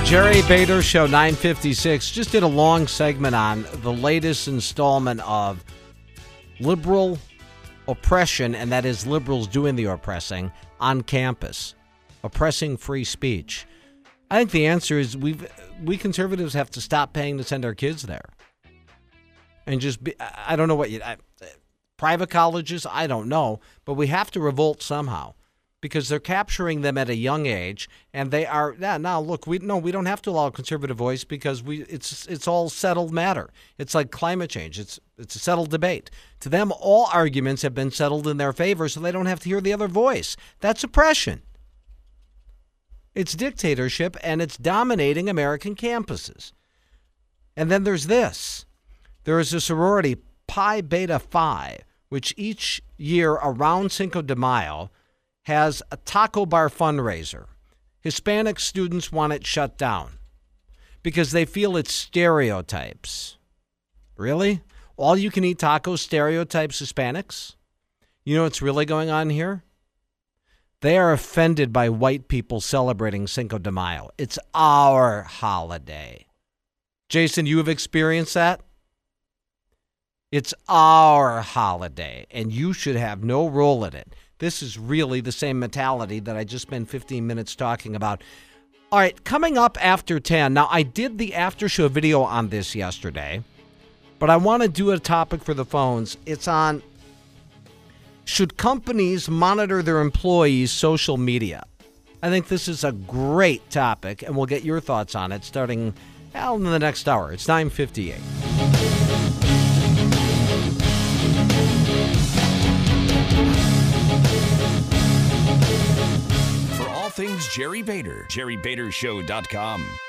Jerry Bader Show, 956. Just did a long segment on the latest installment of liberal oppression, and that is liberals doing the oppressing on campus, oppressing free speech. I think the answer is we conservatives have to stop paying to send our kids there. And just be, I don't know what private colleges, I don't know, but we have to revolt somehow. Because they're capturing them at a young age, and they are now. Look, we don't have to allow a conservative voice because it's all settled matter. It's like climate change. It's a settled debate. To them, all arguments have been settled in their favor, so they don't have to hear the other voice. That's oppression. It's dictatorship, and it's dominating American campuses. And then there's this. There is a sorority, Pi Beta Phi, which each year around Cinco de Mayo has a taco bar fundraiser. Hispanic students want it shut down because they feel it stereotypes. Really? All you can eat tacos stereotypes Hispanics? You know what's really going on here? They are offended by white people celebrating Cinco de Mayo. It's our holiday. Jason, you have experienced that? It's our holiday, and you should have no role in it. This is really the same mentality that I just spent 15 minutes talking about. All right, coming up after 10. Now, I did the after show video on this yesterday, but I want to do a topic for the phones. It's on, should companies monitor their employees' social media? I think this is a great topic, and we'll get your thoughts on it starting in the next hour. It's 9:58. Things Jerry Bader, JerryBaderShow.com.